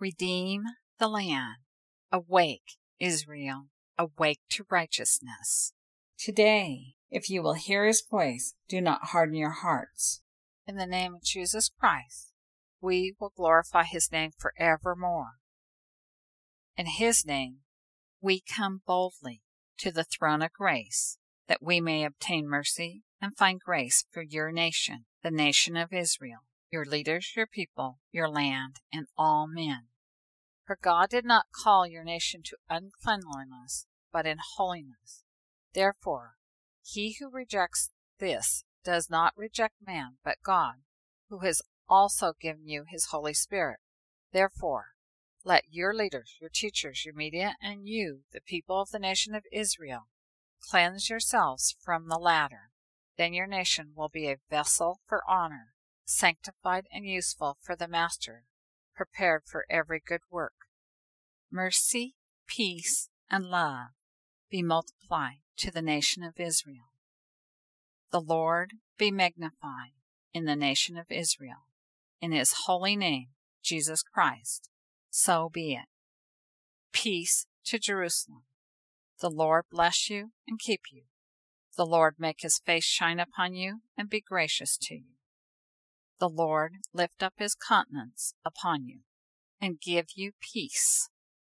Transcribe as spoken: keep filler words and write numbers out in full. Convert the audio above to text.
Redeem the land. Awake, Israel, awake to righteousness. Today, if you will hear his voice, do not harden your hearts. In the name of Jesus Christ, we will glorify his name forevermore. In his name, we come boldly to the throne of grace, that we may obtain mercy and find grace for your nation, the nation of Israel, your leaders, your people, your land, and all men. For God did not call your nation to uncleanliness, but in holiness. Therefore, he who rejects this does not reject man, but God, who has also given you his Holy Spirit. Therefore, let your leaders, your teachers, your media, and you, the people of the nation of Israel, cleanse yourselves from the latter. Then your nation will be a vessel for honor, sanctified and useful for the Master, prepared for every good work. Mercy, peace, and love be multiplied to the nation of Israel. The Lord be magnified in the nation of Israel. In his holy name, Jesus Christ, so be it. Peace to Jerusalem. The Lord bless you and keep you. The Lord make his face shine upon you and be gracious to you. The Lord lift up his countenance upon you and give you peace.